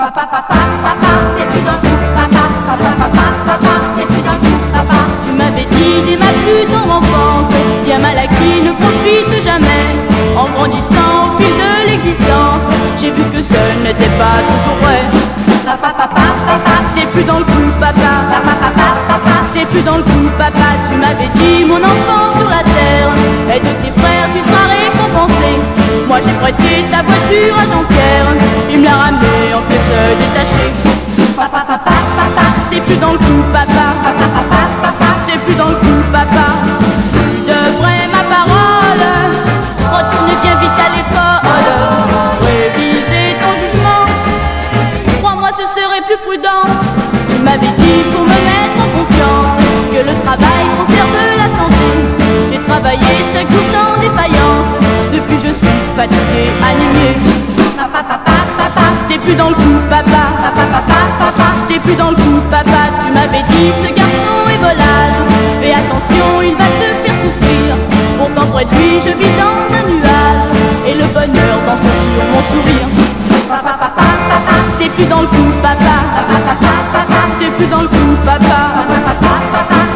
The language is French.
Papa, papa, papa, t'es plus dans le coup. Papa, papa, papa, papa, t'es plus dans le coup. Papa, tu m'avais dit dès ma plus tendre enfance, bien mal acquis ne profite jamais. En grandissant au fil de l'existence, j'ai vu que seul n'était pas toujours vrai. papa, papa, papa, T'es plus dans le coup, papa. papa, papa, papa, T'es plus dans le coup, papa. Tu m'avais dit, mon enfant sur la terre, et de tes frères tu seras récompensé. Moi j'ai prêté ta voiture à Jean-Pierre, il me l'a ramené en pièces détachées. papa, papa, papa, T'es plus dans le coup, papa. papa, papa, papa, T'es plus dans le coup, papa. Tu devrais ma parole retourner bien vite à l'école, réviser ton jugement. Crois-moi, ce serait plus prudent. Tu m'avais dit pour me mettre en confiance que le travail conserve la santé. J'ai travaillé chaque jour sans défaillance. Depuis je suis fatigué, anémié. papa, papa, papa, T'es plus dans le coup, papa. papa, papa, papa, T'es plus dans le coup, papa. Tu m'avais dit ce garçon est volage. Fais attention, il va te faire souffrir. Pourtant près de lui je vis dans un nuage, et le bonheur danse sur mon sourire. papa, papa, papa, T'es plus dans le coup, papa.